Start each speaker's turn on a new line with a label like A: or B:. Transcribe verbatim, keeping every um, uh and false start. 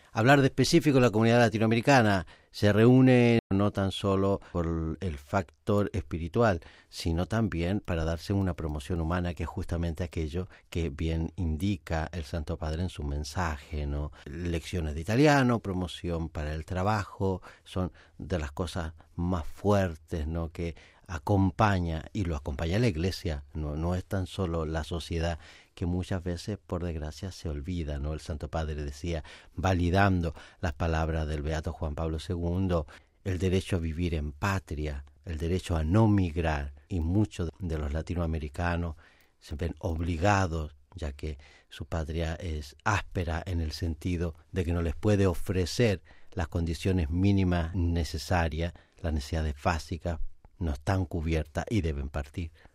A: hablar de específico de la comunidad latinoamericana. Se reúne no tan solo por el factor espiritual, sino también para darse una promoción humana, que es justamente aquello que bien indica el Santo Padre en su mensaje, ¿no? Lecciones de italiano, promoción para el trabajo, son de las cosas más fuertes, ¿no?, que acompaña, y lo acompaña la Iglesia, no, no es tan solo la sociedad, que muchas veces, por desgracia, se olvida, ¿no? El Santo Padre decía, validando las palabras del Beato Juan Pablo segundo, el derecho a vivir en patria, el derecho a no migrar, y muchos de los latinoamericanos se ven obligados, ya que su patria es áspera en el sentido de que no les puede ofrecer las condiciones mínimas necesarias, las necesidades básicas no están cubiertas y deben partir.